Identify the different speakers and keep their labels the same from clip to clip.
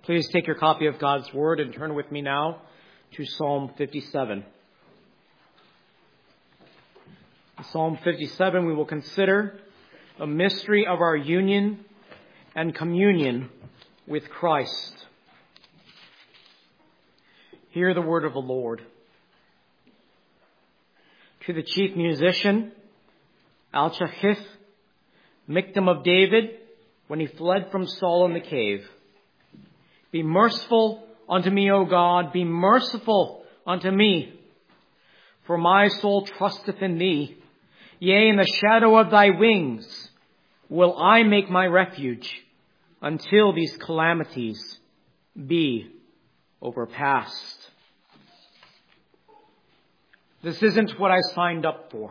Speaker 1: Please take your copy of God's Word and turn with me now to Psalm 57. In Psalm 57, we will consider the mystery of our union and communion with Christ. Hear the word of the Lord. To the chief musician, Al-Chahith, victim of David, when he fled from Saul in the cave. Be merciful unto me, O God, be merciful unto me. For my soul trusteth in thee. Yea, in the shadow of thy wings will I make my refuge until these calamities be overpassed. This isn't what I signed up for.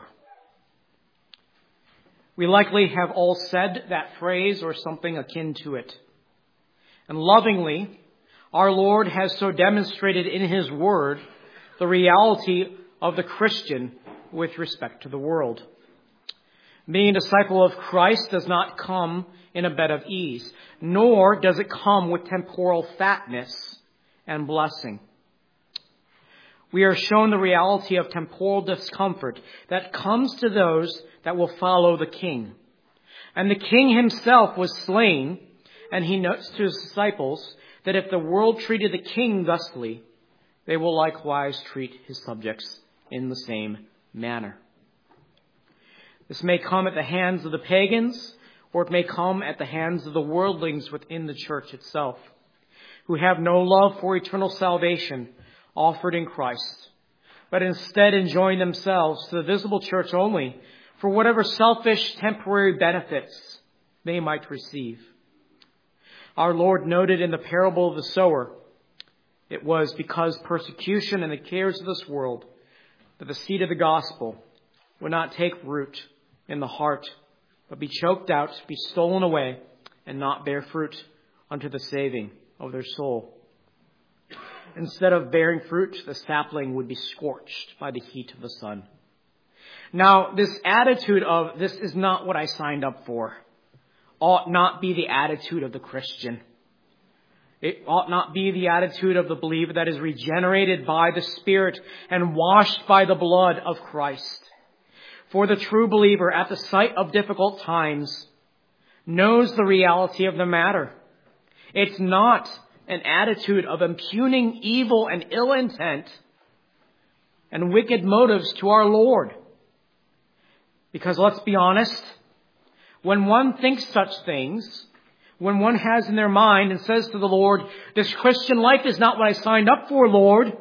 Speaker 1: We likely have all said that phrase or something akin to it. And lovingly, our Lord has so demonstrated in His Word the reality of the Christian with respect to the world. Being a disciple of Christ does not come in a bed of ease, nor does it come with temporal fatness and blessing. We are shown the reality of temporal discomfort that comes to those that will follow the King. And the King himself was slain, and he notes to his disciples that if the world treated the King thusly, they will likewise treat his subjects in the same manner. This may come at the hands of the pagans, or it may come at the hands of the worldlings within the church itself, who have no love for eternal salvation offered in Christ, but instead enjoin themselves to the visible church only for whatever selfish temporary benefits they might receive. Our Lord noted in the parable of the sower, it was because persecution and the cares of this world that the seed of the gospel would not take root in the heart, but be choked out, be stolen away, and not bear fruit unto the saving of their soul. Instead of bearing fruit, the sapling would be scorched by the heat of the sun. Now, this attitude of, this is not what I signed up for, ought not be the attitude of the Christian. It ought not be the attitude of the believer that is regenerated by the Spirit and washed by the blood of Christ. For the true believer, at the sight of difficult times, knows the reality of the matter. It's not an attitude of impugning evil and ill intent and wicked motives to our Lord. Because let's be honest, when one thinks such things, when one has in their mind and says to the Lord, this Christian life is not what I signed up for, Lord,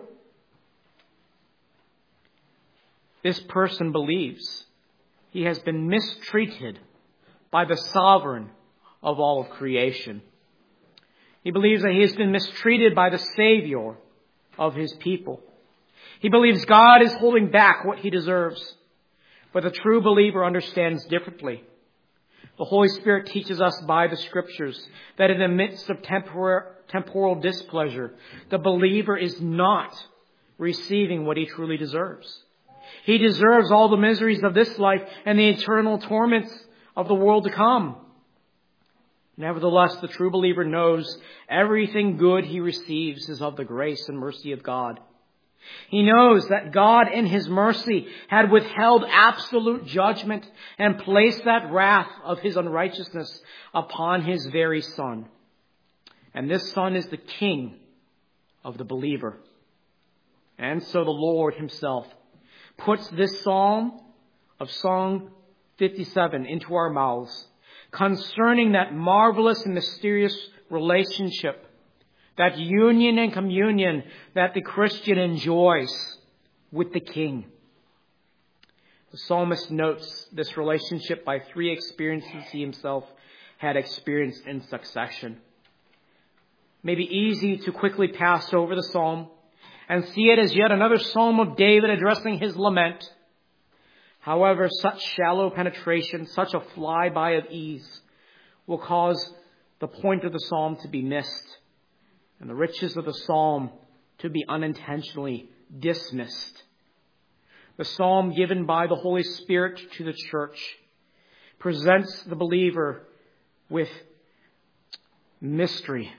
Speaker 1: this person believes he has been mistreated by the sovereign of all of creation. He believes that he has been mistreated by the Savior of his people. He believes God is holding back what he deserves. But the true believer understands differently. The Holy Spirit teaches us by the Scriptures that in the midst of temporal displeasure, the believer is not receiving what he truly deserves. He deserves all the miseries of this life and the eternal torments of the world to come. Nevertheless, the true believer knows everything good he receives is of the grace and mercy of God. He knows that God in His mercy had withheld absolute judgment and placed that wrath of His unrighteousness upon His very Son. And this Son is the King of the believer. And so the Lord Himself puts this psalm of Psalm 57 into our mouths concerning that marvelous and mysterious relationship, that union and communion that the Christian enjoys with the King. The psalmist notes this relationship by three experiences he himself had experienced in succession. It may be easy to quickly pass over the psalm and see it as yet another psalm of David addressing his lament. However, such shallow penetration, such a flyby of ease, will cause the point of the psalm to be missed and the riches of the psalm to be unintentionally dismissed. The psalm given by the Holy Spirit to the church presents the believer with mystery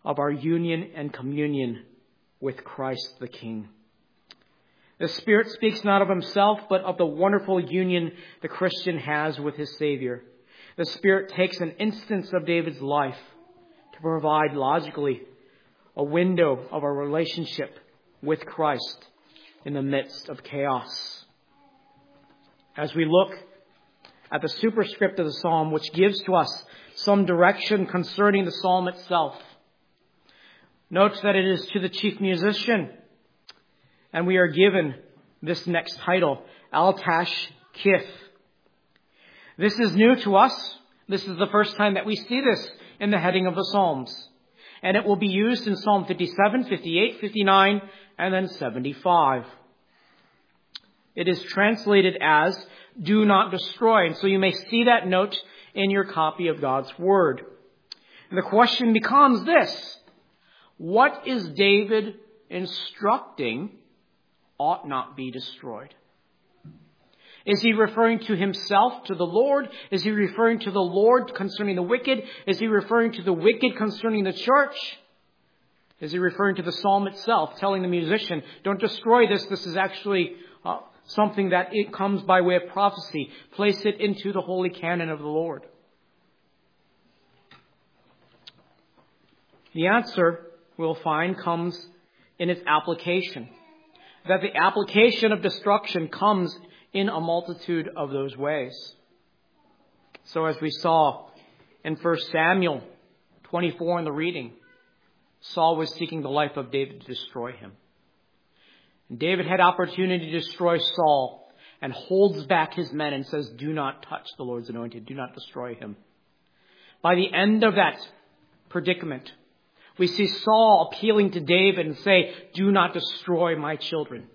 Speaker 1: of our union and communion with Christ the King. The Spirit speaks not of himself, but of the wonderful union the Christian has with his Savior. The Spirit takes an instance of David's life to provide logically a window of our relationship with Christ in the midst of chaos. As we look at the superscript of the psalm, which gives to us some direction concerning the psalm itself, note that it is to the chief musician, and we are given this next title, Al-Tashkith. This is new to us. This is the first time that we see this in the heading of the Psalms. And it will be used in Psalm 57, 58, 59, and then 75. It is translated as, do not destroy. And so you may see that note in your copy of God's Word. And the question becomes this: what is David instructing ought not be destroyed? Is he referring to himself, to the Lord? Is he referring to the Lord concerning the wicked? Is he referring to the wicked concerning the church? Is he referring to the psalm itself, telling the musician, don't destroy this. This is actually something that it comes by way of prophecy. Place it into the holy canon of the Lord. The answer, we'll find, comes in its application. That the application of destruction comes in a multitude of those ways. So as we saw in 1 Samuel 24 in the reading, Saul was seeking the life of David to destroy him. And David had opportunity to destroy Saul and holds back his men and says, do not touch the Lord's anointed. Do not destroy him. By the end of that predicament, we see Saul appealing to David and say, do not destroy my children.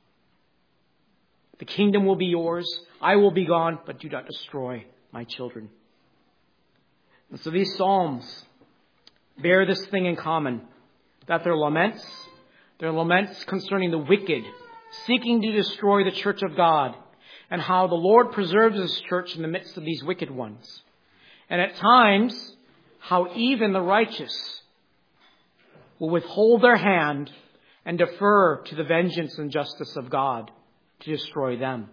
Speaker 1: The kingdom will be yours. I will be gone, but do not destroy my children. And so these psalms bear this thing in common, that they're laments concerning the wicked, seeking to destroy the church of God, and how the Lord preserves his church in the midst of these wicked ones. And at times, how even the righteous will withhold their hand and defer to the vengeance and justice of God to destroy them.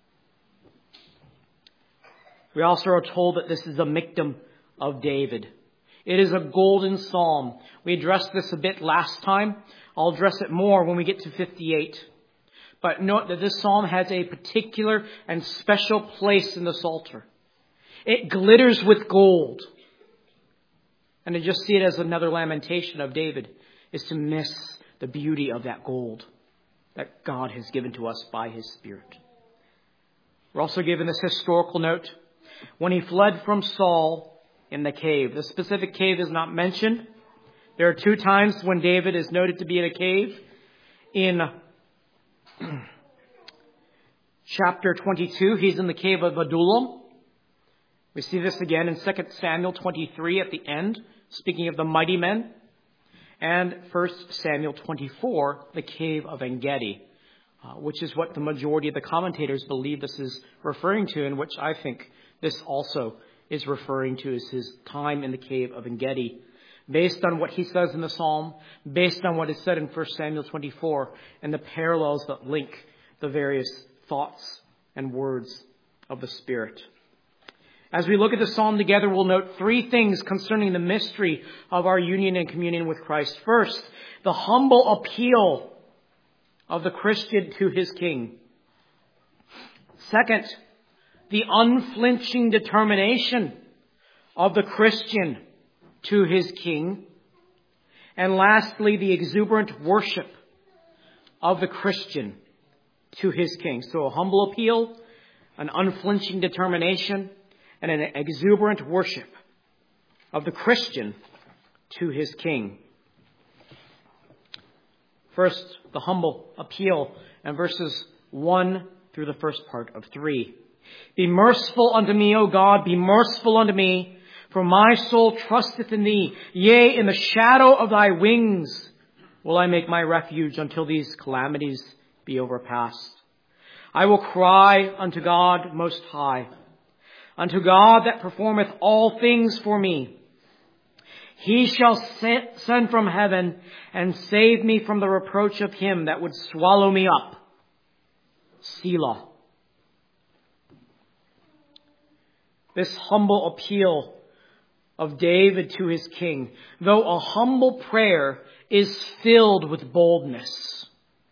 Speaker 1: We also are told that this is a miktam of David. It is a golden psalm. We addressed this a bit last time. I'll address it more when we get to 58. But note that this psalm has a particular and special place in the Psalter. It glitters with gold. And to just see it as another lamentation of David is to miss the beauty of that gold that God has given to us by his Spirit. We're also given this historical note. When he fled from Saul in the cave. The specific cave is not mentioned. There are 2 times when David is noted to be in a cave. In chapter 22, he's in the cave of Adullam. We see this again in 2 Samuel 23 at the end, speaking of the mighty men. And 1 Samuel 24, the cave of En-gedi, which is what the majority of the commentators believe this is referring to, and which I think this also is referring to as his time in the cave of En-gedi. Based on what he says in the psalm, based on what is said in 1 Samuel 24, and the parallels that link the various thoughts and words of the Spirit. As we look at the psalm together, we'll note 3 things concerning the mystery of our union and communion with Christ. First, the humble appeal of the Christian to his King. Second, the unflinching determination of the Christian to his King. And lastly, the exuberant worship of the Christian to his King. So a humble appeal, an unflinching determination, and an exuberant worship of the Christian to his King. First, the humble appeal in verses 1 through the first part of 3. Be merciful unto me, O God, be merciful unto me, for my soul trusteth in thee. Yea, in the shadow of thy wings will I make my refuge until these calamities be overpast. I will cry unto God most high, unto God that performeth all things for me. He shall send from heaven and save me from the reproach of him that would swallow me up. Selah. This humble appeal of David to his king, though a humble prayer, is filled with boldness.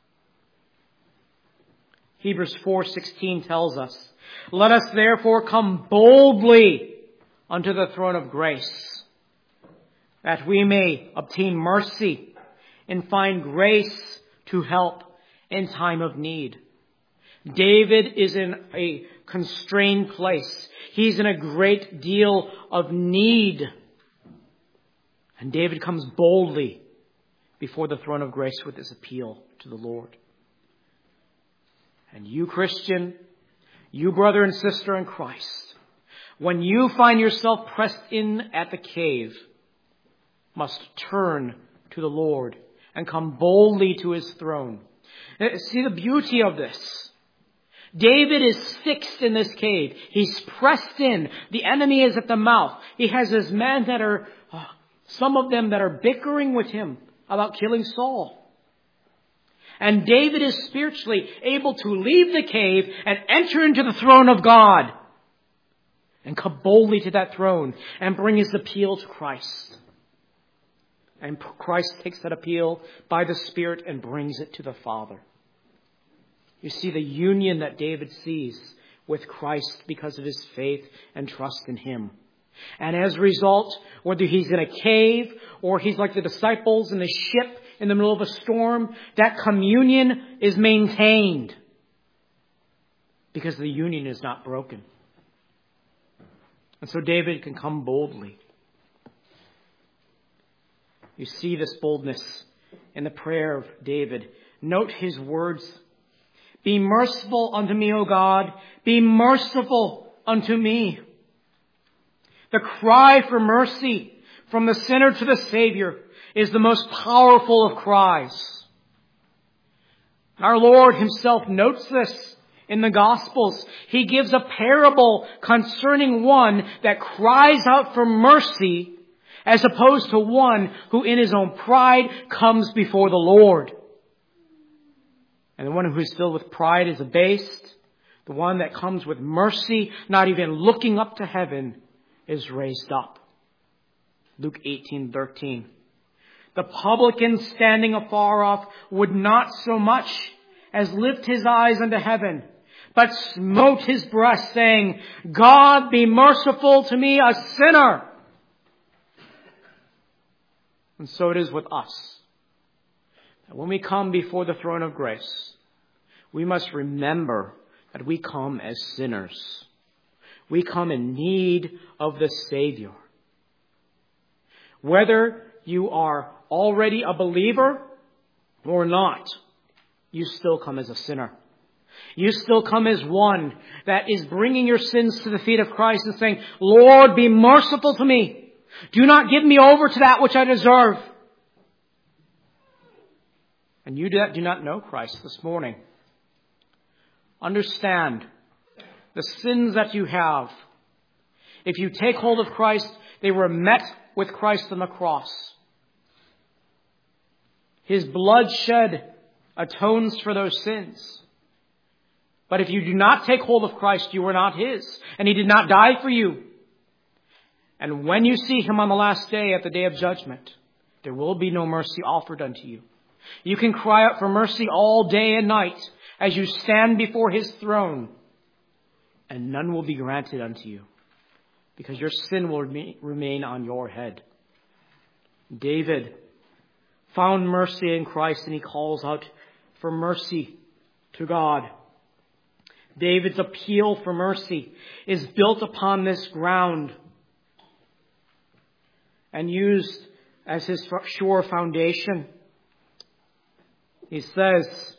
Speaker 1: Hebrews 4:16 tells us, "Let us therefore come boldly unto the throne of grace, that we may obtain mercy and find grace to help in time of need." David is in a constrained place. He's in a great deal of need. And David comes boldly before the throne of grace with his appeal to the Lord. And you, Christian, you brother and sister in Christ, when you find yourself pressed in at the cave, must turn to the Lord and come boldly to his throne. See the beauty of this. David is fixed in this cave. He's pressed in. The enemy is at the mouth. He has his men that are, some of them that are bickering with him about killing Saul. And David is spiritually able to leave the cave and enter into the throne of God and come boldly to that throne and bring his appeal to Christ. And Christ takes that appeal by the Spirit and brings it to the Father. You see the union that David sees with Christ because of his faith and trust in him. And as a result, whether he's in a cave or he's like the disciples in the ship in the middle of a storm, that communion is maintained because the union is not broken. And so David can come boldly. You see this boldness in the prayer of David. Note his words. "Be merciful unto me, O God. Be merciful unto me." The cry for mercy from the sinner to the Savior is the most powerful of cries. Our Lord himself notes this in the Gospels. He gives a parable concerning one that cries out for mercy as opposed to one who in his own pride comes before the Lord. And the one who is filled with pride is abased. The one that comes with mercy, not even looking up to heaven, is raised up. Luke 18:13. The publican standing afar off would not so much as lift his eyes unto heaven, but smote his breast, saying, "God, be merciful to me, a sinner." And so it is with us. When we come before the throne of grace, we must remember that we come as sinners. We come in need of the Savior. Whether you are already a believer or not, you still come as a sinner. You still come as one that is bringing your sins to the feet of Christ and saying, "Lord, be merciful to me. Do not give me over to that which I deserve." And you that do not know Christ this morning, understand the sins that you have. If you take hold of Christ, they were met with Christ on the cross. His blood shed atones for those sins. But if you do not take hold of Christ, you are not his. And he did not die for you. And when you see him on the last day, at the day of judgment, there will be no mercy offered unto you. You can cry out for mercy all day and night as you stand before his throne, and none will be granted unto you because your sin will remain on your head. David found mercy in Christ, and he calls out for mercy to God. David's appeal for mercy is built upon this ground and used as his sure foundation. He says,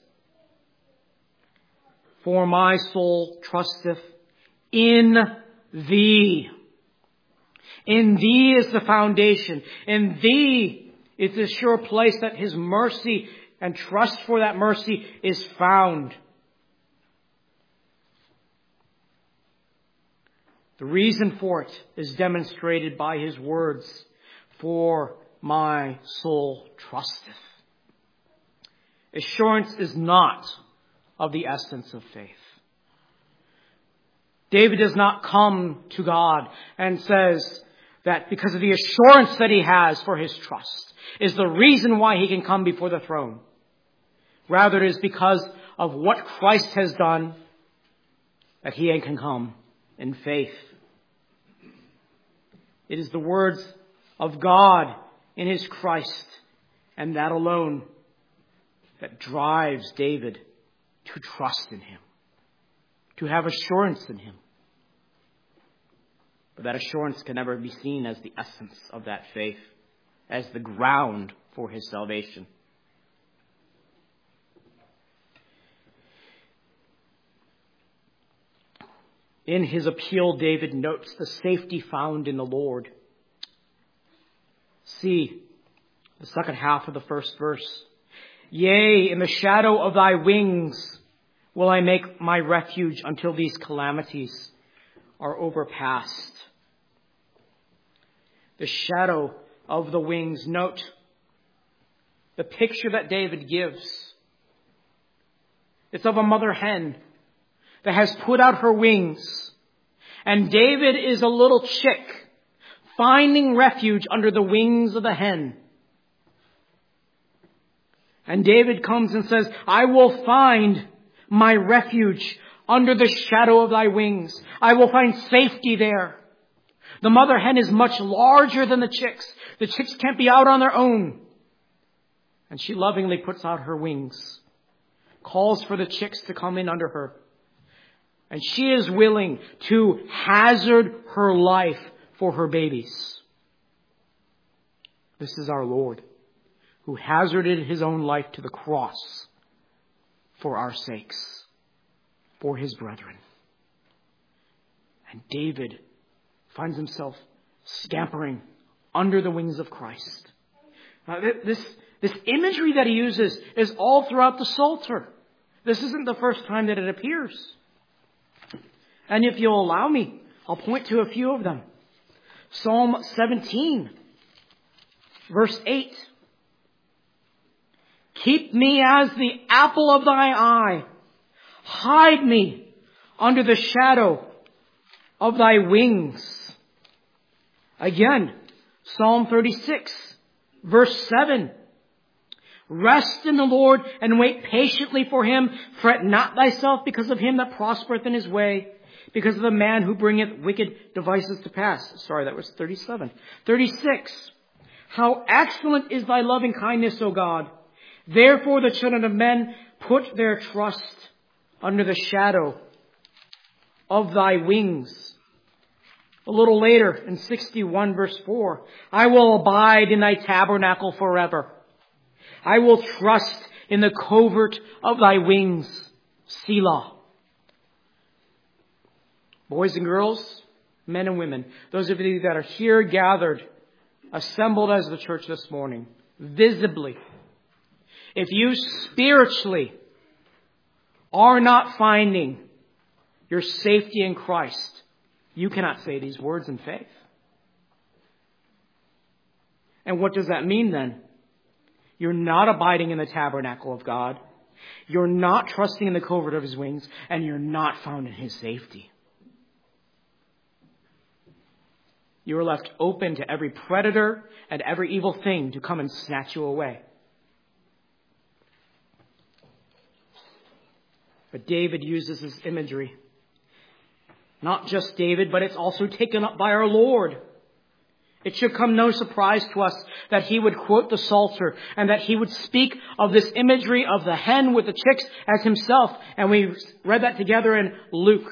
Speaker 1: "For my soul trusteth in thee." In thee is the foundation. In thee is the sure place that his mercy and trust for that mercy is found. The reason for it is demonstrated by his words. for my soul trusteth. Assurance is not of the essence of faith. David does not come to God and says that because of the assurance that he has for his trust is the reason why he can come before the throne. Rather, it is because of what Christ has done that he can come in faith. It is the words of God in his Christ and that alone that drives David to trust in him, to have assurance in him. But that assurance can never be seen as the essence of that faith, as the ground for his salvation. In his appeal, David notes the safety found in the Lord. See the second half of the first verse. Yea, in the shadow of thy wings will I make my refuge until these calamities are overpassed. The shadow of the wings. Note the picture that David gives. It's of a mother hen that has put out her wings. And David is a little chick finding refuge under the wings of the hen. And David comes and says, I will find my refuge under the shadow of thy wings. I will find safety there. The mother hen is much larger than the chicks. The chicks can't be out on their own. And she lovingly puts out her wings, calls for the chicks to come in under her. And she is willing to hazard her life for her babies. This is our Lord, who hazarded his own life to the cross for our sakes, for his brethren. And David finds himself scampering under the wings of Christ. This imagery that he uses is all throughout the Psalter. This isn't the first time that it appears. And if you'll allow me, I'll point to a few of them. Psalm 17, verse 8. Keep me as the apple of thy eye. Hide me under the shadow of thy wings. Again, Psalm 36, verse 7. Rest in the Lord and wait patiently for him. Fret not thyself because of him that prospereth in his way, because of the man who bringeth wicked devices to pass. Sorry, that was 37. 36. How excellent is thy loving kindness, O God. Therefore the children of men put their trust under the shadow of thy wings. A little later in 61 verse 4, I will abide in thy tabernacle forever. I will trust in the covert of thy wings. Selah. Boys and girls, men and women, those of you that are here gathered, assembled as the church this morning, visibly, if you spiritually are not finding your safety in Christ, you cannot say these words in faith. And what does that mean then? You're not abiding in the tabernacle of God. You're not trusting in the covert of his wings. And you're not found in his safety. You are left open to every predator and every evil thing to come and snatch you away. But David uses this imagery. Not just David, but it's also taken up by our Lord. It should come no surprise to us that he would quote the Psalter and that he would speak of this imagery of the hen with the chicks as himself. And we read that together in Luke.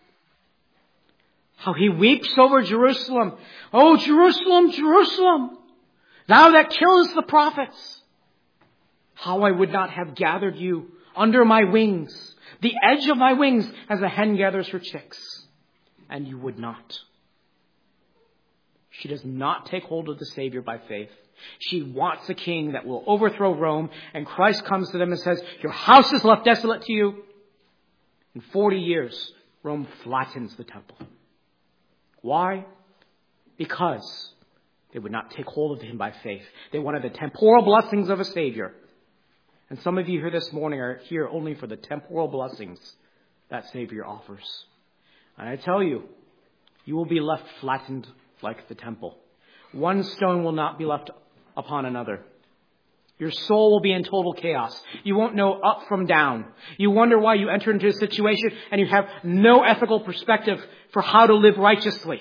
Speaker 1: How he weeps over Jerusalem. Oh, Jerusalem, Jerusalem, thou that killest the prophets. How I would not have gathered you under my wings, the edge of my wings, as a hen gathers her chicks. And you would not. She does not take hold of the Savior by faith. She wants a king that will overthrow Rome. And Christ comes to them and says, your house is left desolate to you. In 40 years, Rome flattens the temple. Why? Because They would not take hold of him by faith. They wanted the temporal blessings of a Savior. And some of you here this morning are here only for the temporal blessings that Savior offers. And I tell you, you will be left flattened like the temple. One stone will not be left upon another. Your soul will be in total chaos. You won't know up from down. You wonder why you enter into a situation and you have no ethical perspective for how to live righteously.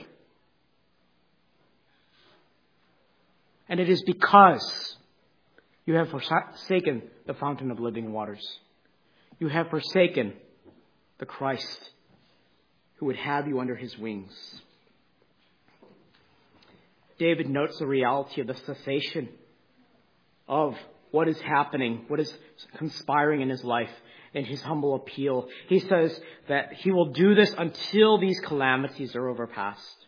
Speaker 1: And it is because you have forsaken the fountain of living waters. You have forsaken the Christ who would have you under his wings. David notes the reality of the cessation of what is happening, what is conspiring in his life, in his humble appeal. He says that he will do this until these calamities are overpassed.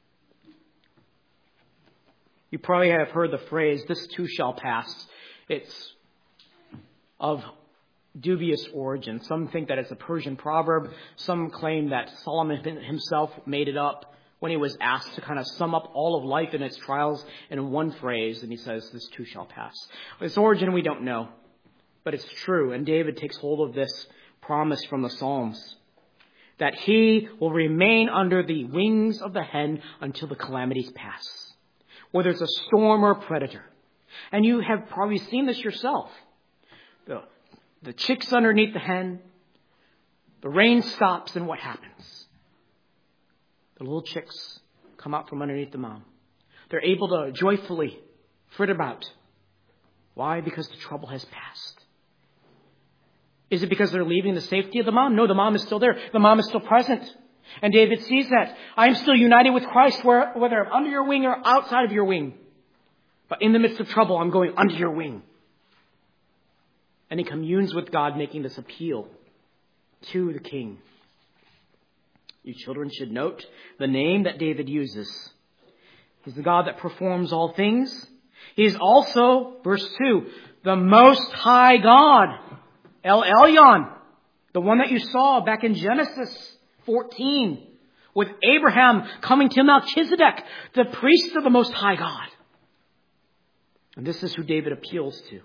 Speaker 1: You probably have heard the phrase, "this too shall pass." It's of dubious origin. Some think that it's a Persian proverb. Some claim that Solomon himself made it up when he was asked to kind of sum up all of life and its trials in one phrase. And he says, "this too shall pass." Its origin we don't know, but it's true. And David takes hold of this promise from the Psalms, that he will remain under the wings of the hen until the calamities pass. Whether it's a storm or a predator. And you have probably seen this yourself. The chicks underneath the hen, the rain stops, and what happens? The little chicks come out from underneath the mom. They're able to joyfully flit about. Why? Because the trouble has passed. Is it because they're leaving the safety of the mom? No, the mom is still there. The mom is still present. And David sees that. I am still united with Christ, whether I'm under your wing or outside of your wing. But in the midst of trouble, I'm going under your wing. And he communes with God, making this appeal to the king. You children should note the name that David uses. He's the God that performs all things. He is also, verse 2, the Most High God. El Elyon, the one that you saw back in Genesis 14, with Abraham coming to Melchizedek, the priest of the Most High God. And this is who David appeals to.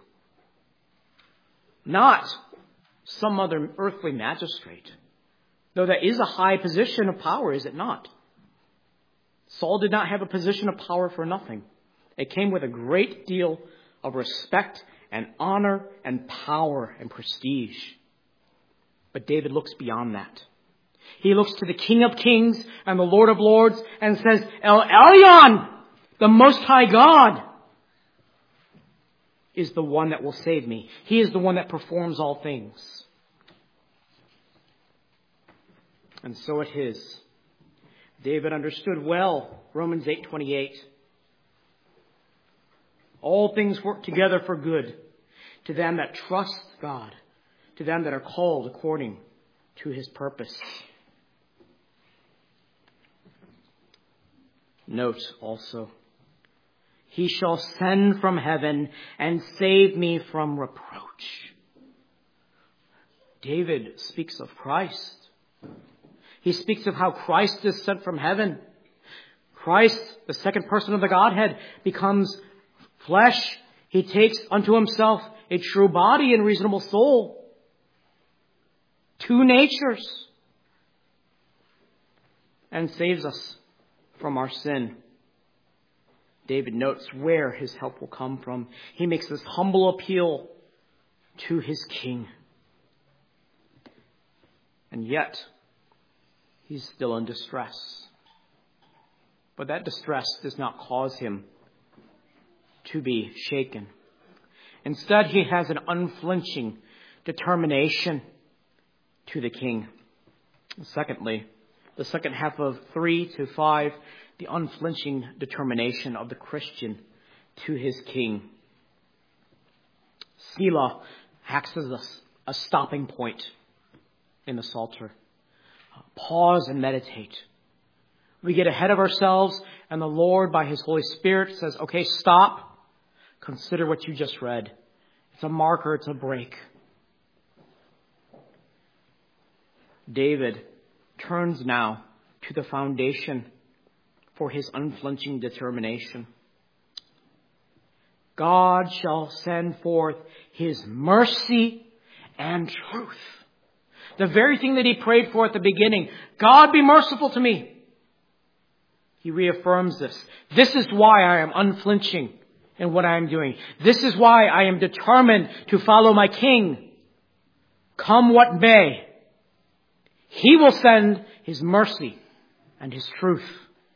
Speaker 1: Not some other earthly magistrate. Though that is a high position of power, is it not? Saul did not have a position of power for nothing. It came with a great deal of respect and honor and power and prestige. But David looks beyond that. He looks to the King of Kings and the Lord of Lords and says, El Elyon, the Most High God, is the one that will save me. He is the one that performs all things. And so it is. David understood well Romans 8:28. All things work together for good to them that trust God, to them that are called according to his purpose. Note also, he shall send from heaven and save me from reproach. David speaks of Christ. He speaks of how Christ is sent from heaven. Christ, the second person of the Godhead, becomes flesh. He takes unto himself a true body and reasonable soul. Two natures. And saves us from our sin. David notes where his help will come from. He makes this humble appeal to his king. And yet, he's still in distress. But that distress does not cause him to be shaken. Instead, he has an unflinching determination to the king. Secondly, the second half of 3-5, the unflinching determination of the Christian to his king. Selah acts as a stopping point in the Psalter. Pause and meditate. We get ahead of ourselves, and the Lord, by his Holy Spirit, says, okay, stop. Consider what you just read. It's a marker, it's a break. David turns now to the foundation for his unflinching determination. God shall send forth His mercy and truth. The very thing that he prayed for at the beginning, God be merciful to me. He reaffirms this. This is why I am unflinching in what I am doing. This is why I am determined to follow my King. Come what may, He will send His mercy and His truth.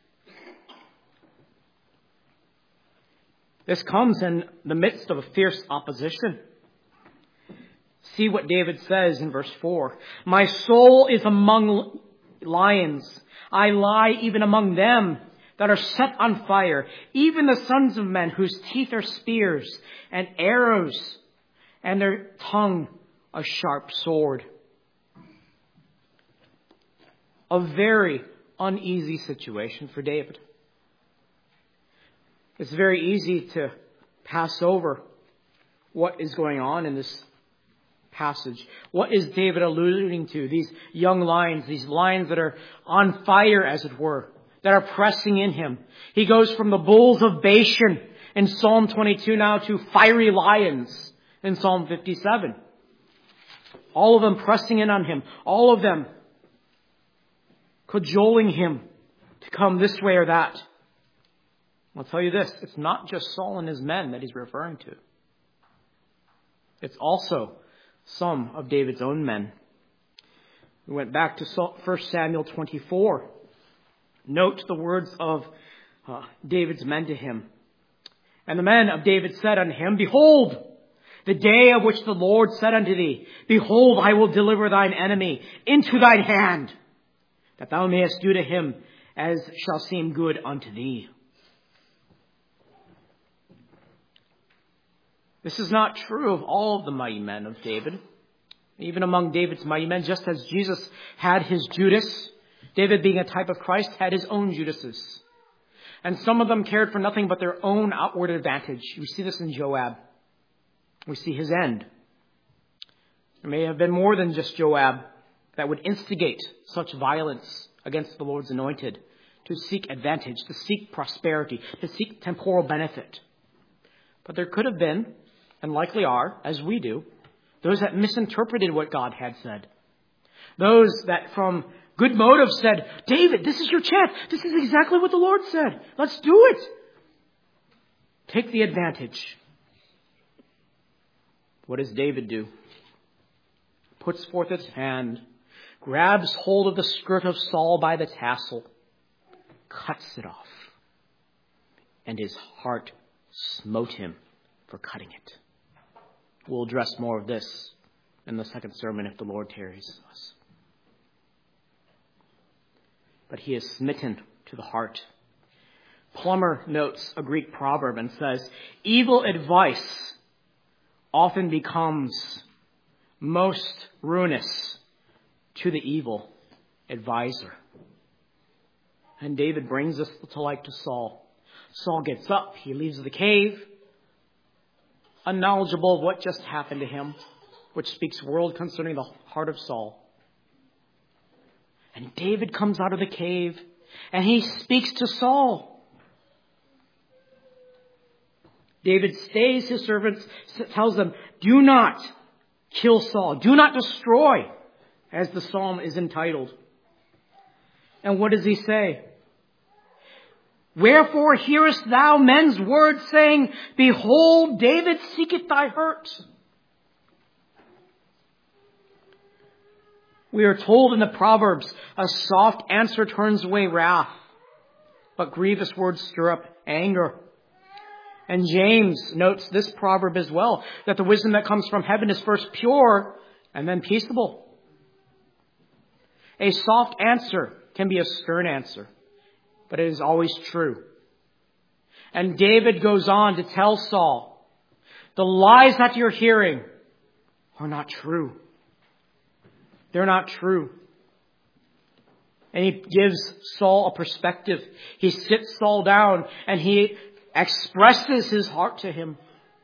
Speaker 1: This comes in the midst of a fierce opposition. See what David says in verse 4. My soul is among lions. I lie even among them that are set on fire, even the sons of men whose teeth are spears and arrows, and their tongue a sharp sword. A very uneasy situation for David. It's very easy to pass over what is going on in this passage. What is David alluding to? These young lions, these lions that are on fire, as it were, that are pressing in him. He goes from the bulls of Bashan in Psalm 22 now to fiery lions in Psalm 57. All of them pressing in on him. All of them cajoling him to come this way or that. I'll tell you this, it's not just Saul and his men that he's referring to. It's also some of David's own men. We went back to 1 Samuel 24. Note the words of David's men to him. And the men of David said unto him, Behold, the day of which the Lord said unto thee, Behold, I will deliver thine enemy into thine hand, that thou mayest do to him as shall seem good unto thee. This is not true of all of the mighty men of David. Even among David's mighty men, just as Jesus had his Judas, David, being a type of Christ, had his own Judases. And some of them cared for nothing but their own outward advantage. We see this in Joab. We see his end. There may have been more than just Joab that would instigate such violence against the Lord's anointed, to seek advantage, to seek prosperity, to seek temporal benefit. But there could have been, and likely are, as we do, those that misinterpreted what God had said. Those that from good motives said, David, this is your chance. This is exactly what the Lord said. Let's do it. Take the advantage. What does David do? Puts forth his hand, grabs hold of the skirt of Saul by the tassel, cuts it off, and his heart smote him for cutting it. We'll address more of this in the second sermon if the Lord tarries us. But he is smitten to the heart. Plummer notes a Greek proverb and says, evil advice often becomes most ruinous to the evil advisor. And David brings this to light to Saul. Saul gets up, he leaves the cave, unknowledgeable of what just happened to him, which speaks world concerning the heart of Saul. And David comes out of the cave and he speaks to Saul. David stays his servants, tells them, do not kill Saul. Do not destroy, as the psalm is entitled. And what does he say? Wherefore hearest thou men's words, saying, Behold, David seeketh thy hurt. We are told in the Proverbs, a soft answer turns away wrath, but grievous words stir up anger. And James notes this proverb as well, that the wisdom that comes from heaven is first pure and then peaceable. A soft answer can be a stern answer, but it is always true. And David goes on to tell Saul, the lies that you're hearing are not true. They're not true. And he gives Saul a perspective. He sits Saul down and he expresses his heart to him.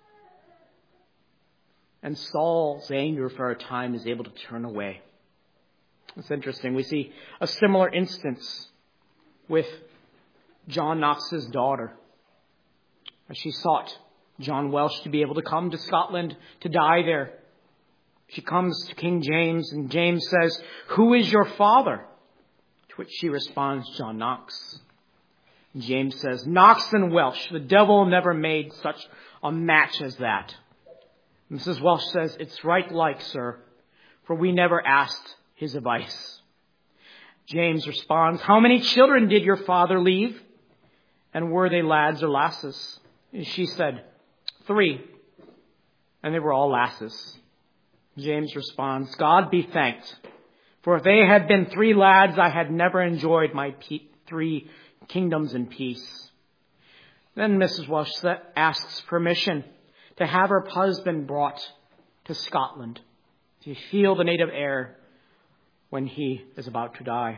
Speaker 1: And Saul's anger for a time is able to turn away. It's interesting. We see a similar instance with John Knox's daughter, as she sought John Welsh to be able to come to Scotland to die there. She comes to King James, and James says, "Who is your father?" To which she responds, "John Knox." And James says, "Knox and Welsh, the devil never made such a match as that." Mrs. Welsh says, "It's right like, sir, for we never asked his advice." James responds, "How many children did your father leave? And were they lads or lasses?" And she said, 3, and they were all lasses. James responds, "God be thanked, for if they had been 3 lads, I had never enjoyed my 3 kingdoms in peace." Then Mrs. Welsh asks permission to have her husband brought to Scotland to feel the native air when he is about to die.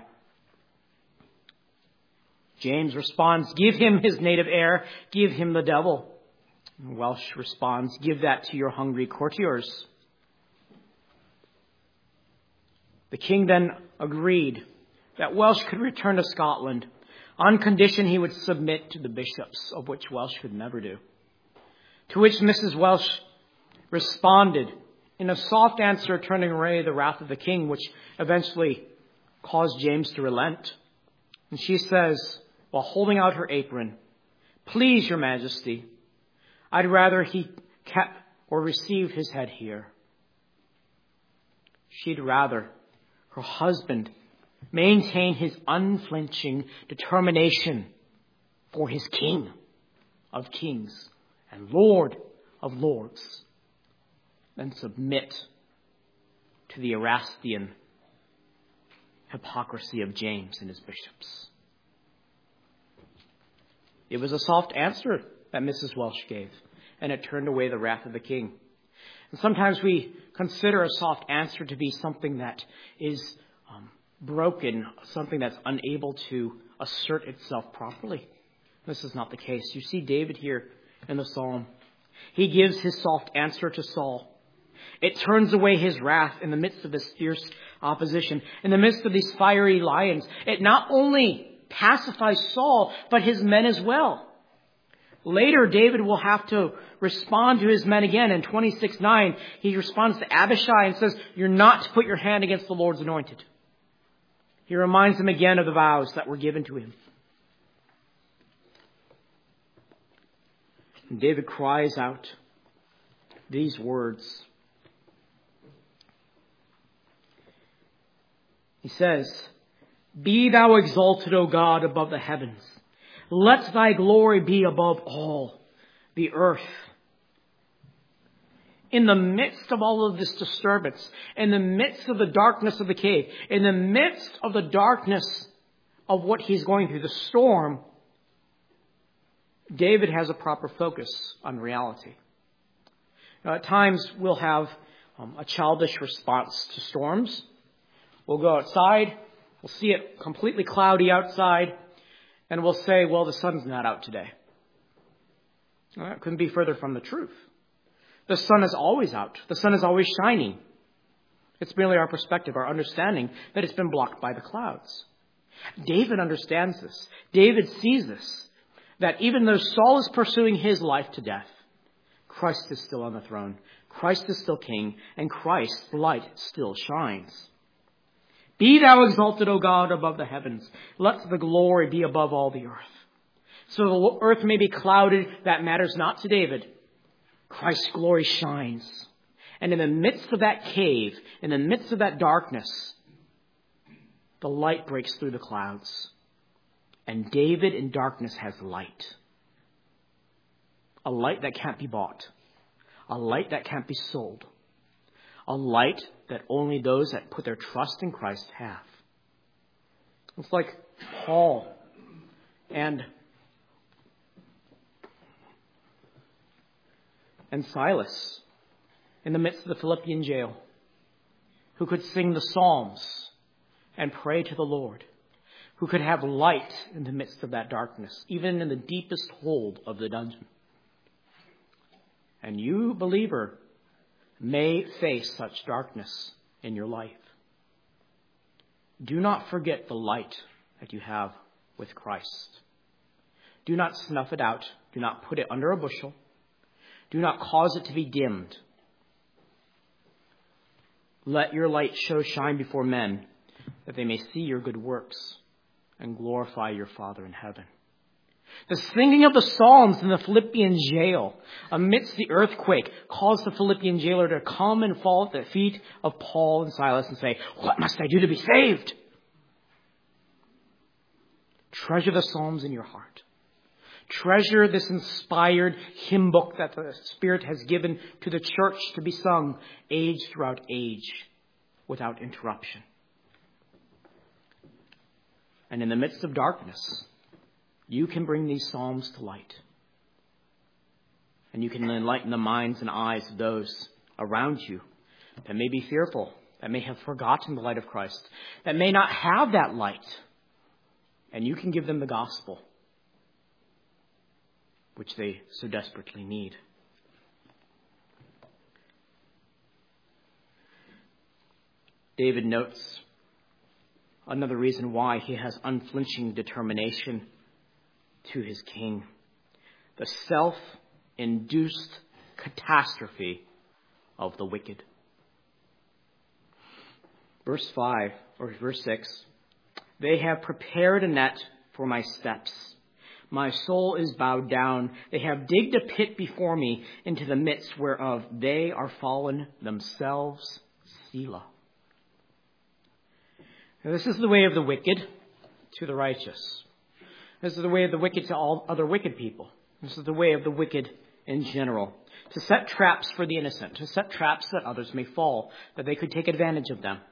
Speaker 1: James responds, "Give him his native air, give him the devil." And Welsh responds, "Give that to your hungry courtiers." The king then agreed that Welsh could return to Scotland on condition he would submit to the bishops, of which Welsh could never do. To which Mrs. Welsh responded in a soft answer, turning away the wrath of the king, which eventually caused James to relent. And she says, while holding out her apron, "Please, your majesty, I'd rather he kept or received his head here." She'd rather her husband maintain his unflinching determination for his King of kings and Lord of lords than submit to the Erastian hypocrisy of James and his bishops. It was a soft answer that Mrs. Welsh gave, and it turned away the wrath of the king. And sometimes we consider a soft answer to be something that is broken, something that's unable to assert itself properly. This is not the case. You see David here in the psalm. He gives his soft answer to Saul. It turns away his wrath in the midst of this fierce opposition, in the midst of these fiery lions. It not only pacifies Saul, but his men as well. Later, David will have to respond to his men again. In 26:9, he responds to Abishai and says, "You're not to put your hand against the Lord's anointed." He reminds them again of the vows that were given to him. And David cries out these words. He says, "Be thou exalted, O God, above the heavens. Let thy glory be above all the earth." In the midst of all of this disturbance, in the midst of the darkness of the cave, in the midst of the darkness of what he's going through, the storm, David has a proper focus on reality. Now, at times, we'll have a childish response to storms. We'll go outside, we'll see it completely cloudy outside, and we'll say, "Well, the sun's not out today." Well, that couldn't be further from the truth. The sun is always out. The sun is always shining. It's merely our perspective, our understanding that it's been blocked by the clouds. David understands this. David sees this, that even though Saul is pursuing his life to death, Christ is still on the throne. Christ is still king, and Christ's light still shines. "Be thou exalted, O God, above the heavens. Let the glory be above all the earth." So the earth may be clouded, that matters not to David. Christ's glory shines. And in the midst of that cave, in the midst of that darkness, the light breaks through the clouds. And David in darkness has light. A light that can't be bought. A light that can't be sold. A light that only those that put their trust in Christ have. It's like Paul and Silas in the midst of the Philippian jail, who could sing the Psalms and pray to the Lord, who could have light in the midst of that darkness, even in the deepest hold of the dungeon. And you, believer, may face such darkness in your life. Do not forget the light that you have with Christ. Do not snuff it out. Do not put it under a bushel. Do not cause it to be dimmed. Let your light so shine before men that they may see your good works and glorify your Father in heaven. The singing of the Psalms in the Philippian jail amidst the earthquake caused the Philippian jailer to come and fall at the feet of Paul and Silas and say, "What must I do to be saved?" Treasure the Psalms in your heart. Treasure this inspired hymn book that the Spirit has given to the church to be sung age throughout age without interruption. And in the midst of darkness, you can bring these Psalms to light. And you can enlighten the minds and eyes of those around you that may be fearful, that may have forgotten the light of Christ, that may not have that light. And you can give them the gospel, which they so desperately need. David notes another reason why he has unflinching determination to his king: the self-induced catastrophe of the wicked. Verse 6, they have prepared a net for my steps. My soul is bowed down. They have digged a pit before me, into the midst whereof they are fallen themselves. Selah. Now, this is the way of the wicked to the righteous. This is the way of the wicked to all other wicked people. This is the way of the wicked in general. To set traps for the innocent. To set traps that others may fall, that they could take advantage of them.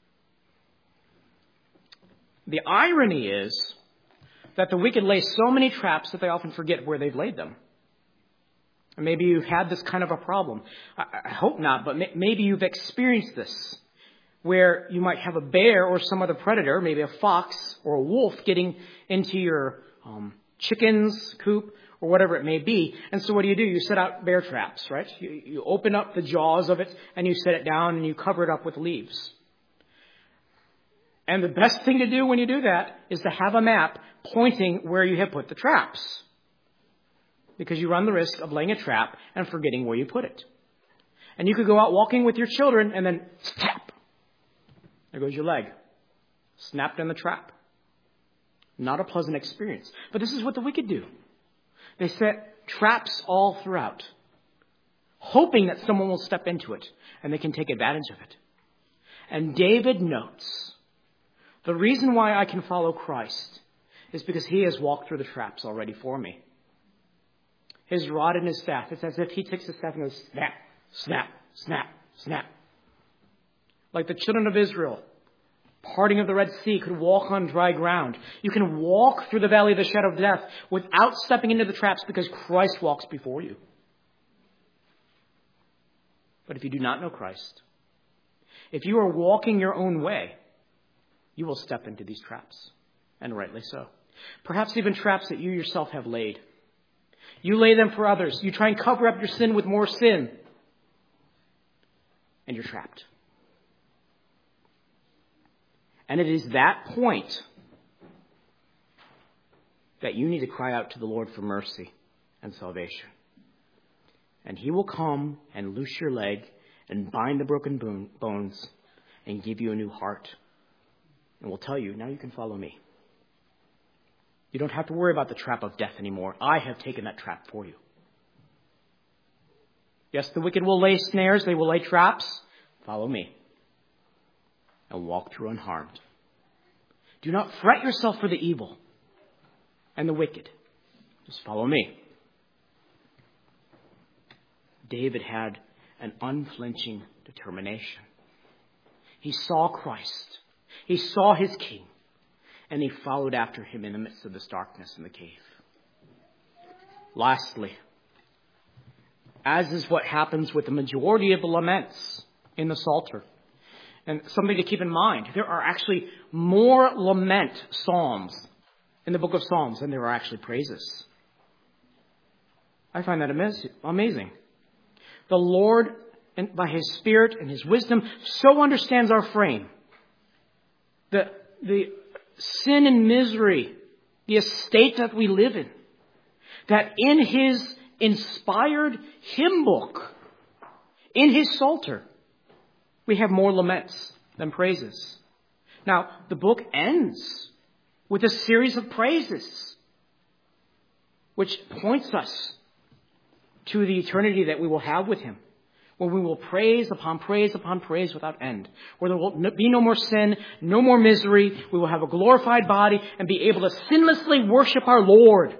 Speaker 1: The irony is that the wicked lay so many traps that they often forget where they've laid them. And maybe you've had this kind of a problem. I hope not, but maybe you've experienced this, where you might have a bear or some other predator, maybe a fox or a wolf, getting into your chicken's coop or whatever it may be. And so what do? You set out bear traps, right? You open up the jaws of it and you set it down and you cover it up with leaves. And the best thing to do when you do that is to have a map pointing where you have put the traps, because you run the risk of laying a trap and forgetting where you put it. And you could go out walking with your children and then snap. There goes your leg. Snapped in the trap. Not a pleasant experience. But this is what the wicked do. They set traps all throughout, hoping that someone will step into it and they can take advantage of it. And David notes, the reason why I can follow Christ is because he has walked through the traps already for me. His rod and his staff, it's as if he takes the staff and goes snap, snap, snap, snap. Like the children of Israel, parting of the Red Sea, could walk on dry ground. You can walk through the valley of the shadow of death without stepping into the traps because Christ walks before you. But if you do not know Christ, if you are walking your own way, you will step into these traps, and rightly so. Perhaps even traps that you yourself have laid. You lay them for others. You try and cover up your sin with more sin, and you're trapped. And it is that point that you need to cry out to the Lord for mercy and salvation. And he will come and loose your leg and bind the broken bones and give you a new heart. And will tell you, now you can follow me. You don't have to worry about the trap of death anymore. I have taken that trap for you. Yes, the wicked will lay snares. They will lay traps. Follow me and walk through unharmed. Do not fret yourself for the evil and the wicked. Just follow me. David had an unflinching determination. He saw Christ. He saw his king, and he followed after him in the midst of this darkness in the cave. Lastly, as is what happens with the majority of the laments in the Psalter, and something to keep in mind, there are actually more lament psalms in the book of Psalms than there are actually praises. I find that amazing. The Lord, and by his Spirit and his wisdom, so understands our frame. The sin and misery, the estate that we live in, that in his inspired hymn book, in his Psalter, we have more laments than praises. Now, the book ends with a series of praises, which points us to the eternity that we will have with him, where we will praise upon praise upon praise without end, where there will be no more sin, no more misery. We will have a glorified body and be able to sinlessly worship our Lord.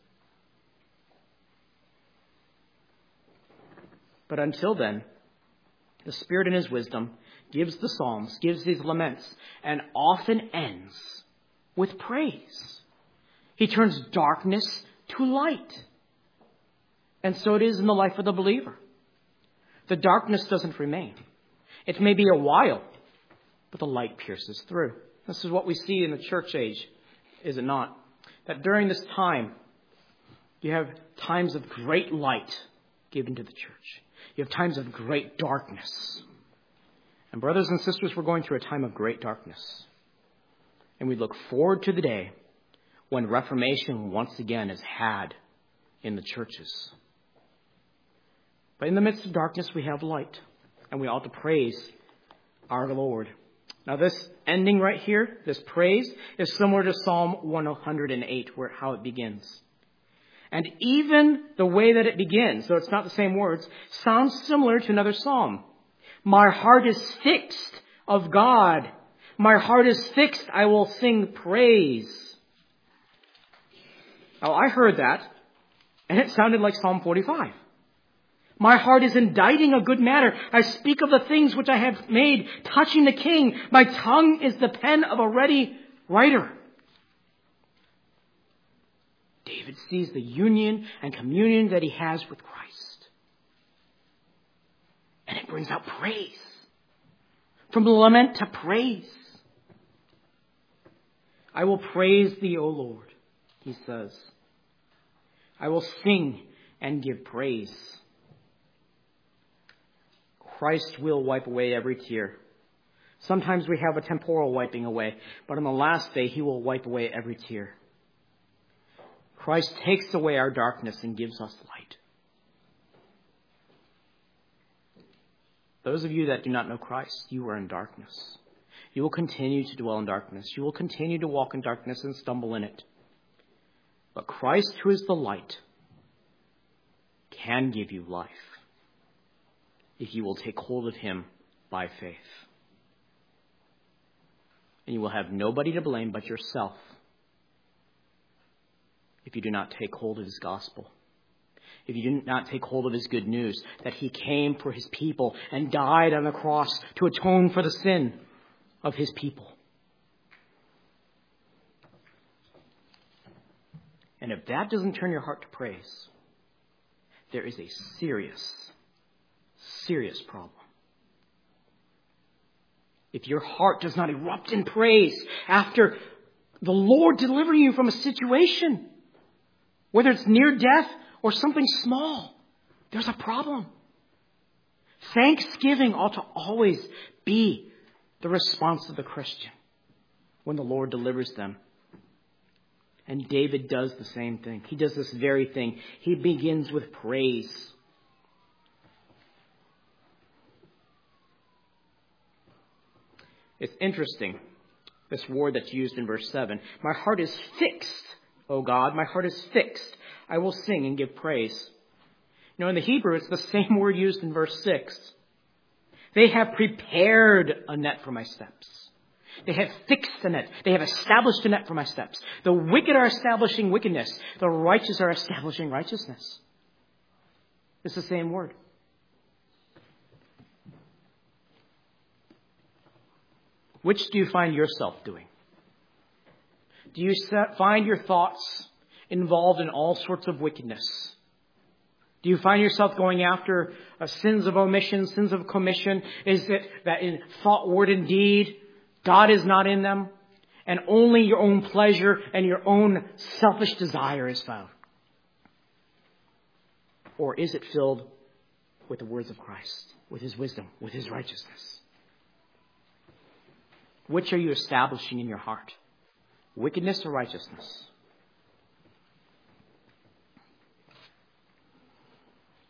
Speaker 1: But until then, the Spirit in his wisdom gives the Psalms, gives these laments, and often ends with praise. He turns darkness to light. And so it is in the life of the believer. The darkness doesn't remain. It may be a while, but the light pierces through. This is what we see in the church age, is it not? That during this time, you have times of great light given to the church. You have times of great darkness. And brothers and sisters, we're going through a time of great darkness. And we look forward to the day when Reformation once again is had in the churches. But in the midst of darkness, we have light. And we ought to praise our Lord. Now this ending right here, this praise, is similar to Psalm 108, how it begins. And even the way that it begins, so it's not the same words, sounds similar to another psalm. My heart is fixed of God. My heart is fixed. I will sing praise. Now I heard that, and it sounded like Psalm 45. My heart is inditing a good matter. I speak of the things which I have made, touching the King. My tongue is the pen of a ready writer. David sees the union and communion that he has with Christ. And it brings out praise. From lament to praise. I will praise thee, O Lord, he says. I will sing and give praise. Christ will wipe away every tear. Sometimes we have a temporal wiping away, but on the last day he will wipe away every tear. Christ takes away our darkness and gives us light. Those of you that do not know Christ, you are in darkness. You will continue to dwell in darkness. You will continue to walk in darkness and stumble in it. But Christ, who is the light, can give you life if you will take hold of him by faith. And you will have nobody to blame but yourself if you do not take hold of his gospel. If you do not take hold of his good news, that he came for his people and died on the cross to atone for the sin of his people. And if that doesn't turn your heart to praise, there is a serious problem. If your heart does not erupt in praise after the Lord delivering you from a situation, whether it's near death or something small, there's a problem. Thanksgiving ought to always be the response of the Christian when the Lord delivers them. And David does the same thing. He does this very thing. He begins with praise. It's interesting, this word that's used in verse 7. My heart is fixed, O God. My heart is fixed. I will sing and give praise. You know, in the Hebrew, it's the same word used in verse 6. They have prepared a net for my steps. They have fixed a net. They have established a net for my steps. The wicked are establishing wickedness. The righteous are establishing righteousness. It's the same word. Which do you find yourself doing? Do you find your thoughts involved in all sorts of wickedness? Do you find yourself going after sins of omission, sins of commission? Is it that in thought, word, and deed, God is not in them, and only your own pleasure and your own selfish desire is found? Or is it filled with the words of Christ, with his wisdom, with his righteousness? Which are you establishing in your heart? Wickedness or righteousness?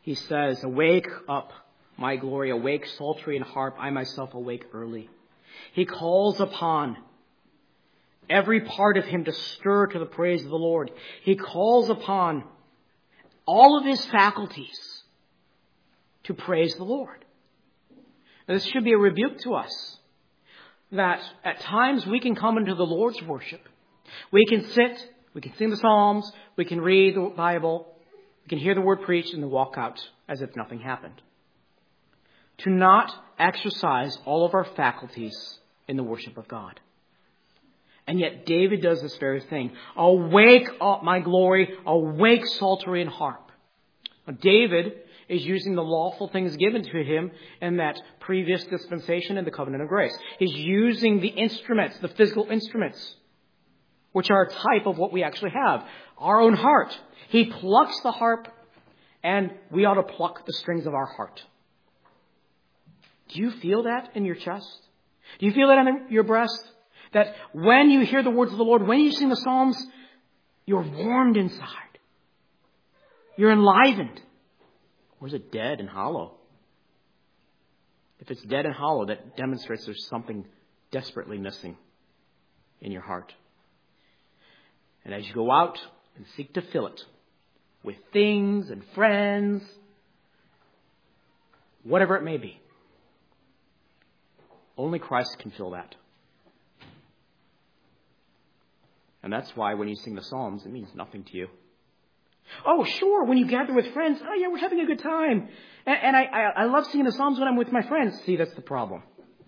Speaker 1: He says, awake up, my glory, awake, psaltery and harp, I myself awake early. He calls upon every part of him to stir to the praise of the Lord. He calls upon all of his faculties to praise the Lord. Now, this should be a rebuke to us, that at times we can come into the Lord's worship. We can sit, we can sing the Psalms, we can read the Bible, we can hear the word preached, and then walk out as if nothing happened. To not exercise all of our faculties in the worship of God. And yet David does this very thing. Awake up, my glory, awake, psaltery and harp. Now, David is using the lawful things given to him in that previous dispensation in the covenant of grace. He's using the instruments, the physical instruments, which are a type of what we actually have, our own heart. He plucks the harp, and we ought to pluck the strings of our heart. Do you feel that in your chest? Do you feel that in your breast? That when you hear the words of the Lord, when you sing the Psalms, you're warmed inside. You're enlivened. Or is it dead and hollow? If it's dead and hollow, that demonstrates there's something desperately missing in your heart. And as you go out and seek to fill it with things and friends, whatever it may be, only Christ can fill that. And that's why when you sing the Psalms, it means nothing to you. Oh, sure, when you gather with friends, oh yeah, we're having a good time. And I love singing the Psalms when I'm with my friends. See, that's the problem.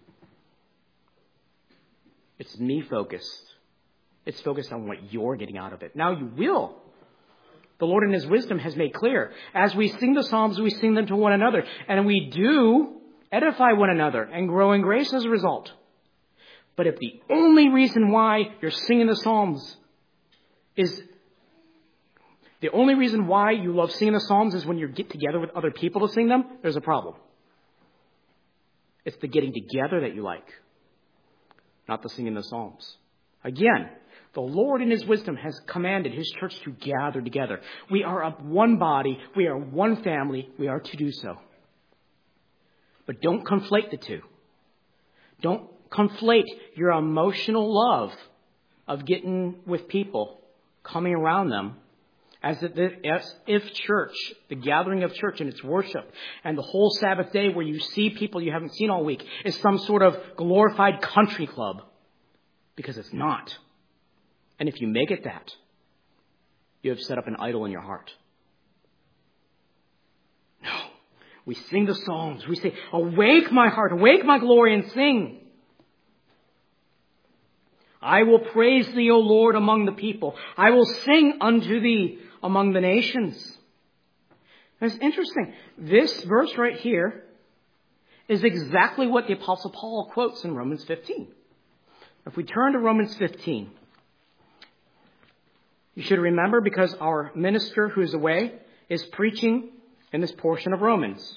Speaker 1: It's me-focused. It's focused on what you're getting out of it. Now you will. The Lord in His wisdom has made clear. As we sing the Psalms, we sing them to one another. And we do edify one another and grow in grace as a result. But if the only reason why you're singing the Psalms is... The only reason why you love singing the Psalms is when you get together with other people to sing them, there's a problem. It's the getting together that you like, not the singing the Psalms. Again, the Lord in His wisdom has commanded His church to gather together. We are of one body. We are one family. We are to do so. But don't conflate the two. Don't conflate your emotional love of getting with people, coming around them, as if church, the gathering of church and its worship, and the whole Sabbath day where you see people you haven't seen all week is some sort of glorified country club. Because it's not. And if you make it that, you have set up an idol in your heart. No. We sing the Psalms. We say, awake my heart, awake my glory, and sing. I will praise Thee, O Lord, among the people. I will sing unto Thee among the nations. And it's interesting. This verse right here is exactly what the Apostle Paul quotes in Romans 15. If we turn to Romans 15, you should remember, because our minister who is away is preaching in this portion of Romans,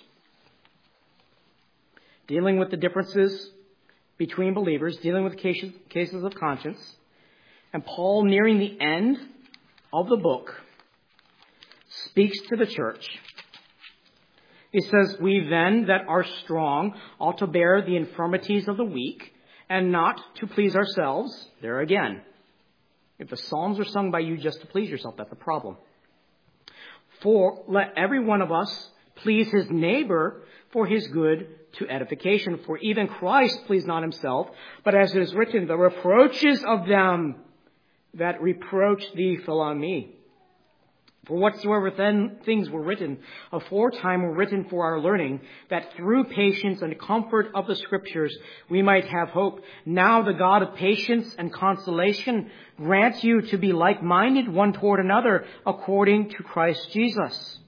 Speaker 1: dealing with the differences between believers, dealing with cases of conscience. And Paul, nearing the end of the book, speaks to the church. He says, we then that are strong ought to bear the infirmities of the weak, and not to please ourselves. There again. If the Psalms are sung by you just to please yourself, that's a problem. For let every one of us please his neighbor for his good to edification. For even Christ pleased not himself, but as it is written, the reproaches of them that reproach thee fell on me. For whatsoever then things were written aforetime were written for our learning, that through patience and comfort of the Scriptures we might have hope. Now the God of patience and consolation grant you to be like-minded one toward another according to Christ Jesus.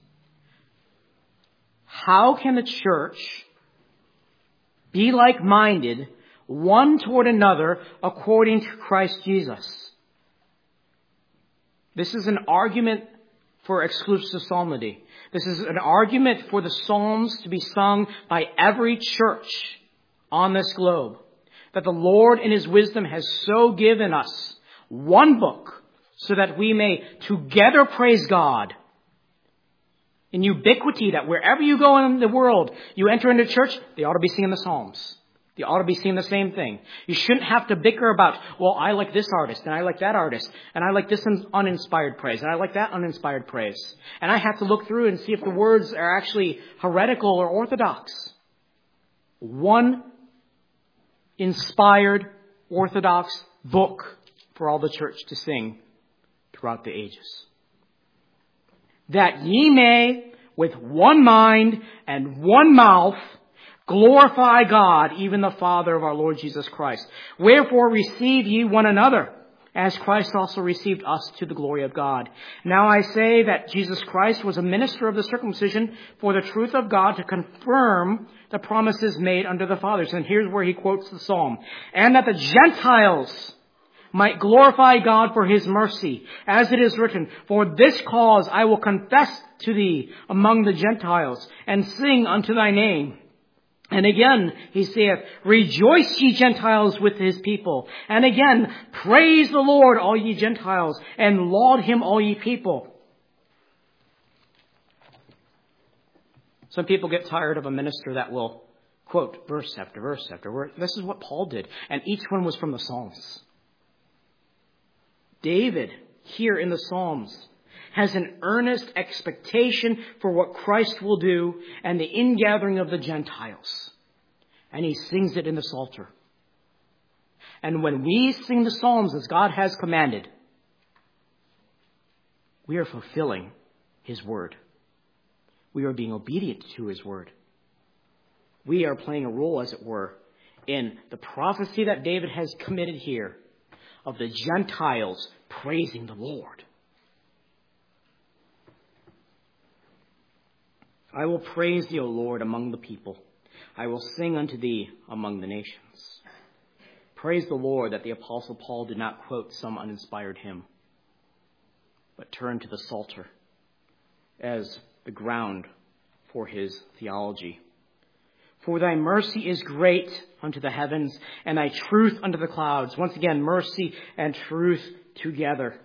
Speaker 1: How can the church be like-minded one toward another according to Christ Jesus? This is an argument for exclusive psalmody. This is an argument for the Psalms to be sung by every church on this globe. That the Lord in His wisdom has so given us one book so that we may together praise God in ubiquity, that wherever you go in the world, you enter into church, they ought to be singing the Psalms. They ought to be singing the same thing. You shouldn't have to bicker about, well, I like this artist, and I like that artist, and I like this uninspired praise, and I like that uninspired praise. And I have to look through and see if the words are actually heretical or orthodox. One inspired, orthodox book for all the church to sing throughout the ages. That ye may, with one mind and one mouth, glorify God, even the Father of our Lord Jesus Christ. Wherefore receive ye one another, as Christ also received us to the glory of God. Now I say that Jesus Christ was a minister of the circumcision for the truth of God, to confirm the promises made unto the fathers. And here's where he quotes the psalm. And that the Gentiles might glorify God for his mercy, as it is written, for this cause I will confess to thee among the Gentiles, and sing unto thy name. And again, he saith, rejoice ye Gentiles with his people. And again, praise the Lord, all ye Gentiles, and laud him, all ye people. Some people get tired of a minister that will quote verse after verse after verse. This is what Paul did, and each one was from the Psalms. David, here in the Psalms, has an earnest expectation for what Christ will do and the ingathering of the Gentiles. And he sings it in the Psalter. And when we sing the Psalms as God has commanded, we are fulfilling his word. We are being obedient to his word. We are playing a role, as it were, in the prophecy that David has committed here of the Gentiles praising the Lord. I will praise thee, O Lord, among the people. I will sing unto thee among the nations. Praise the Lord that the Apostle Paul did not quote some uninspired hymn, but turned to the Psalter as the ground for his theology. For thy mercy is great unto the heavens, and thy truth unto the clouds. Once again, mercy and truth together.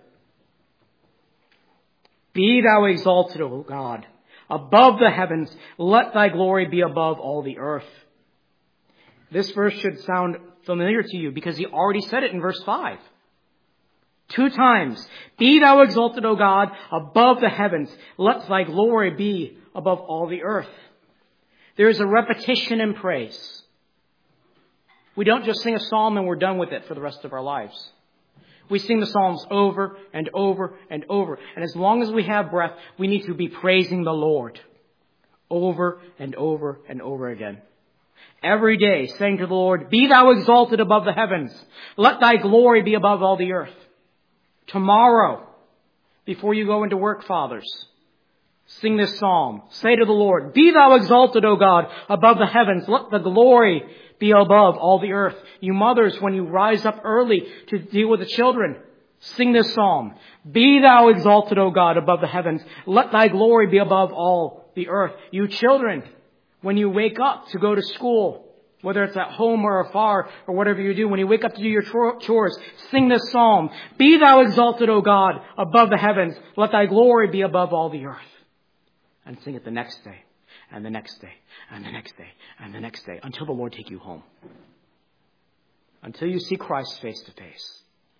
Speaker 1: Be thou exalted, O God, above the heavens. Let thy glory be above all the earth. This verse should sound familiar to you because he already said it in verse 5. 2 times. Be thou exalted, O God, above the heavens. Let thy glory be above all the earth. There is a repetition in praise. We don't just sing a psalm and we're done with it for the rest of our lives. We sing the psalms over and over and over. And as long as we have breath, we need to be praising the Lord over and over and over again. Every day saying to the Lord, be thou exalted above the heavens. Let thy glory be above all the earth. Tomorrow, before you go into work, fathers, sing this psalm. Say to the Lord, be thou exalted, O God, above the heavens. Let the glory be above all the earth. You mothers, when you rise up early to deal with the children, sing this psalm. Be thou exalted, O God, above the heavens. Let thy glory be above all the earth. You children, when you wake up to go to school, whether it's at home or afar or whatever you do, when you wake up to do your chores, sing this psalm. Be thou exalted, O God, above the heavens. Let thy glory be above all the earth. And sing it the next day, and the next day, and the next day, and the next day, until the Lord take you home. Until you see Christ face to face.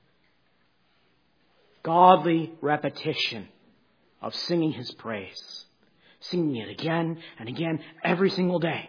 Speaker 1: Godly repetition of singing his praise. Singing it again and again every single day.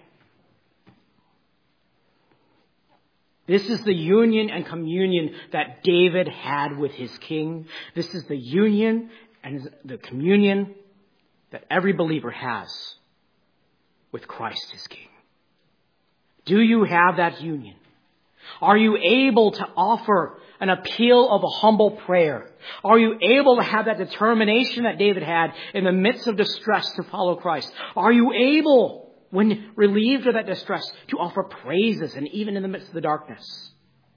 Speaker 1: This is the union and communion that David had with his king. This is the union and the communion that every believer has with Christ his King. Do you have that union? Are you able to offer an appeal of a humble prayer? Are you able to have that determination that David had in the midst of distress to follow Christ? Are you able, when relieved of that distress, to offer praises and even in the midst of the darkness?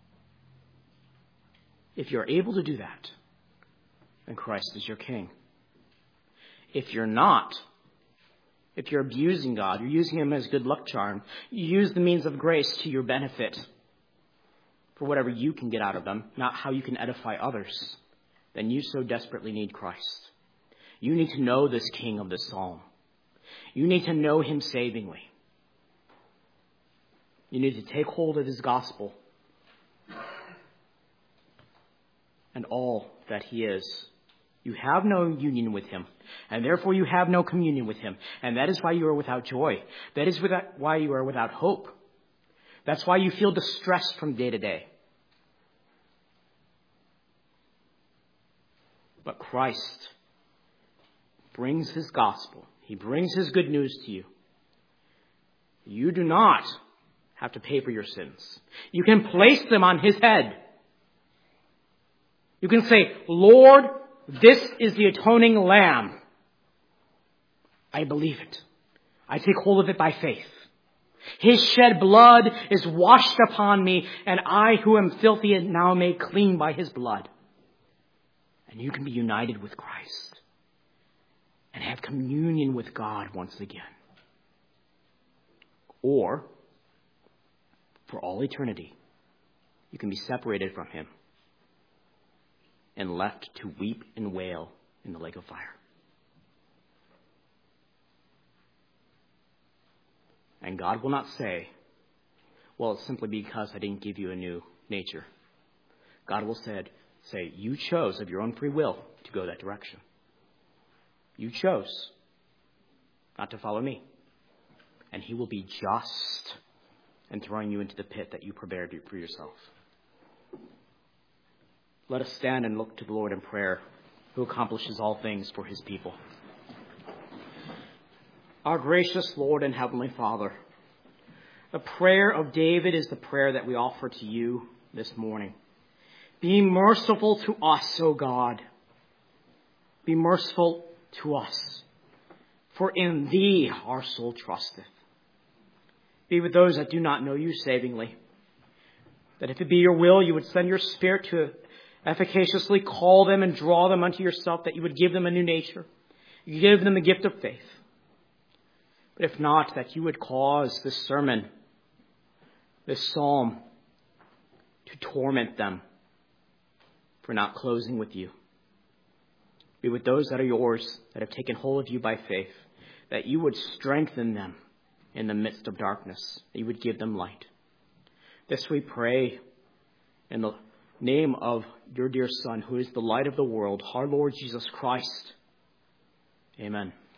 Speaker 1: If you're able to do that, then Christ is your King. If you're not, if you're abusing God, you're using him as good luck charm, you use the means of grace to your benefit for whatever you can get out of them, not how you can edify others, then you so desperately need Christ. You need to know this King of this psalm. You need to know him savingly. You need to take hold of his gospel and all that he is. You have no union with him, and therefore you have no communion with him. And that is why you are without joy. That is why you are without hope. That's why you feel distressed from day to day. But Christ brings his gospel. He brings his good news to you. You do not have to pay for your sins. You can place them on his head. You can say, Lord, this is the atoning lamb. I believe it. I take hold of it by faith. His shed blood is washed upon me, and I who am filthy am now made clean by his blood. And you can be united with Christ and have communion with God once again. Or, for all eternity, you can be separated from him and left to weep and wail in the lake of fire. And God will not say, well, it's simply because I didn't give you a new nature. God will say, you chose of your own free will to go that direction. You chose not to follow me. And he will be just in throwing you into the pit that you prepared for yourself. Let us stand and look to the Lord in prayer, who accomplishes all things for his people. Our gracious Lord and Heavenly Father, the prayer of David is the prayer that we offer to you this morning. Be merciful to us, O God. Be merciful to us, for in thee our soul trusteth. Be with those that do not know you savingly, that if it be your will, you would send your Spirit to efficaciously call them and draw them unto yourself, that you would give them a new nature. You give them the gift of faith. But if not, that you would cause this sermon, this psalm, to torment them for not closing with you. Be with those that are yours, that have taken hold of you by faith, that you would strengthen them in the midst of darkness, that you would give them light. This we pray in the name of your dear Son, who is the light of the world, our Lord Jesus Christ. Amen.